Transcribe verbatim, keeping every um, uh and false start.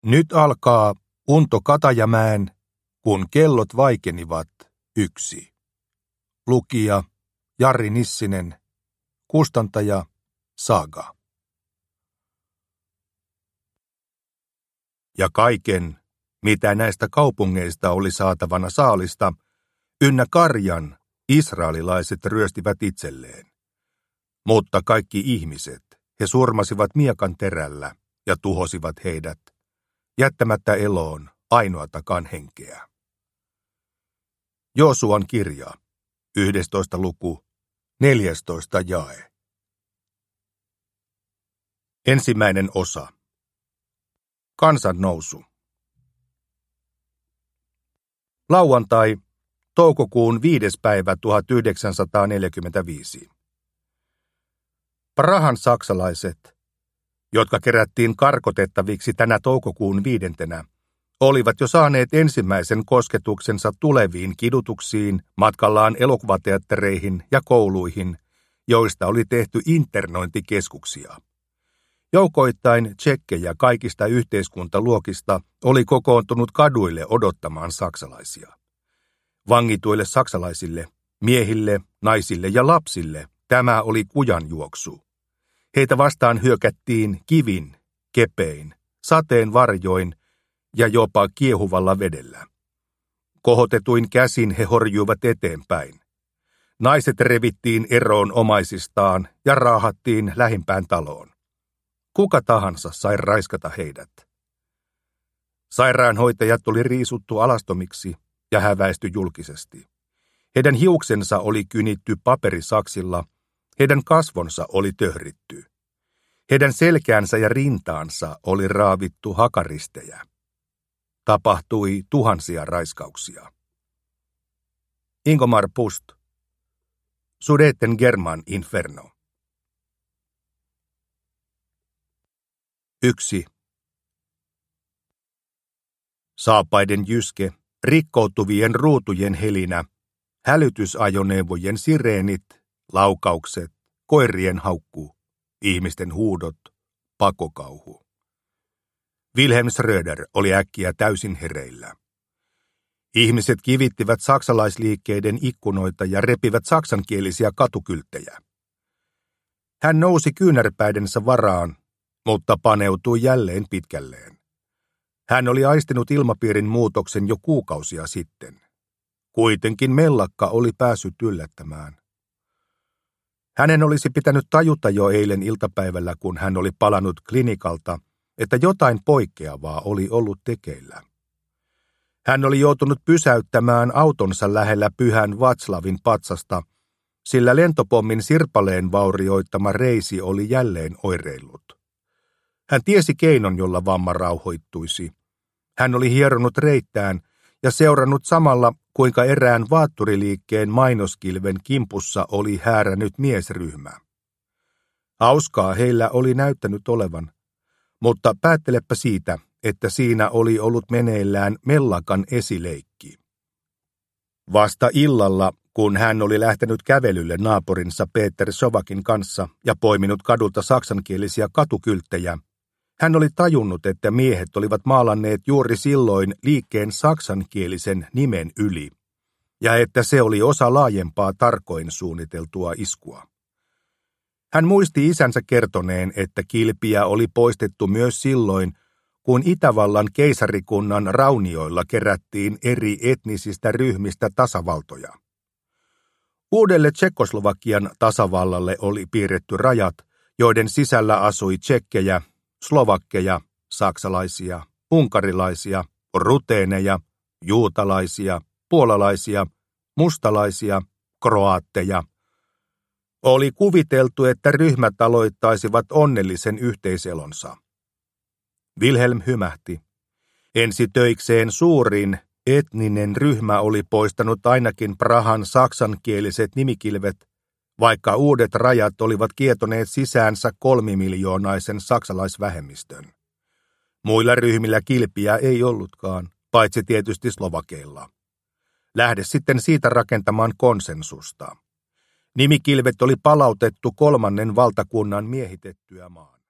Nyt alkaa Unto Katajamäen, kun kellot vaikenivat, yksi. Lukija Jari Nissinen, kustantaja Saga. Ja kaiken, mitä näistä kaupungeista oli saatavana saalista, ynnä karjan israelilaiset ryöstivät itselleen. Mutta kaikki ihmiset he surmasivat miekan terällä ja tuhosivat heidät, jättämättä eloon ainoatakaan henkeä. Joosuan kirja, yhdestoista luku, neljästoista jae. Ensimmäinen osa. Kansannousu. Lauantai, toukokuun viides päivä tuhatyhdeksänsataaneljäkymmentäviisi. Prahan saksalaiset, jotka kerättiin karkotettaviksi tänä toukokuun viidentenä, olivat jo saaneet ensimmäisen kosketuksensa tuleviin kidutuksiin matkallaan elokuvateattereihin ja kouluihin, joista oli tehty internointikeskuksia. Joukoittain tsekkejä kaikista yhteiskuntaluokista oli kokoontunut kaduille odottamaan saksalaisia. Vangituille saksalaisille, miehille, naisille ja lapsille tämä oli kujanjuoksu. Heitä vastaan hyökättiin kivin, kepein, sateen varjoin ja jopa kiehuvalla vedellä. Kohotetuin käsin he horjuivat eteenpäin. Naiset revittiin eroon omaisistaan ja raahattiin lähimpään taloon. Kuka tahansa sai raiskata heidät. Sairaanhoitajat oli riisuttu alastomiksi ja häväisty julkisesti. Heidän hiuksensa oli kynitty paperisaksilla, heidän kasvonsa oli töhritty. Heidän selkäänsä ja rintaansa oli raavittu hakaristejä. Tapahtui tuhansia raiskauksia. Ingomar Pust, Sudeten German Inferno. Yksi. Saapaiden jyske, rikkoutuvien ruutujen helinä, hälytysajoneuvojen sireenit, laukaukset, koirien haukku, ihmisten huudot, pakokauhu. Wilhelm Schröder oli äkkiä täysin hereillä. Ihmiset kivittivät saksalaisliikkeiden ikkunoita ja repivät saksankielisiä katukylttejä. Hän nousi kyynärpäidensä varaan, mutta paneutui jälleen pitkälleen. Hän oli aistinut ilmapiirin muutoksen jo kuukausia sitten. Kuitenkin mellakka oli päässyt yllättämään. Hänen olisi pitänyt tajuta jo eilen iltapäivällä, kun hän oli palannut klinikalta, että jotain poikkeavaa oli ollut tekeillä. Hän oli joutunut pysäyttämään autonsa lähellä Pyhän Václavin patsasta, sillä lentopommin sirpaleen vaurioittama reisi oli jälleen oireillut. Hän tiesi keinon, jolla vamma rauhoittuisi. Hän oli hieronut reittään ja seurannut samalla, kuinka erään vaatturiliikkeen mainoskilven kimpussa oli häärännyt miesryhmä. Hauskaa heillä oli näyttänyt olevan, mutta päättelepä siitä, että siinä oli ollut meneillään mellakan esileikki. Vasta illalla, kun hän oli lähtenyt kävelylle naapurinsa Peter Sovakin kanssa ja poiminut kadulta saksankielisiä katukylttejä, hän oli tajunnut, että miehet olivat maalanneet juuri silloin liikkeen saksankielisen nimen yli, ja että se oli osa laajempaa tarkoin suunniteltua iskua. Hän muisti isänsä kertoneen, että kilpiä oli poistettu myös silloin, kun Itävallan keisarikunnan raunioilla kerättiin eri etnisistä ryhmistä tasavaltoja. Uudelle Tsekkoslovakian tasavallalle oli piirretty rajat, joiden sisällä asui tsekkejä, slovakkeja, saksalaisia, unkarilaisia, ruteeneja, juutalaisia, puolalaisia, mustalaisia, kroaatteja. Oli kuviteltu, että ryhmät aloittaisivat onnellisen yhteiselonsa. Wilhelm hymähti. Ensi töikseen suurin etninen ryhmä oli poistanut ainakin Prahan saksankieliset nimikilvet, vaikka uudet rajat olivat kietoneet sisäänsä kolmimiljoonaisen saksalaisvähemmistön. Muilla ryhmillä kilpiä ei ollutkaan, paitsi tietysti slovakeilla. Lähde sitten siitä rakentamaan konsensusta. Nimikilvet oli palautettu kolmannen valtakunnan miehitettyä maan.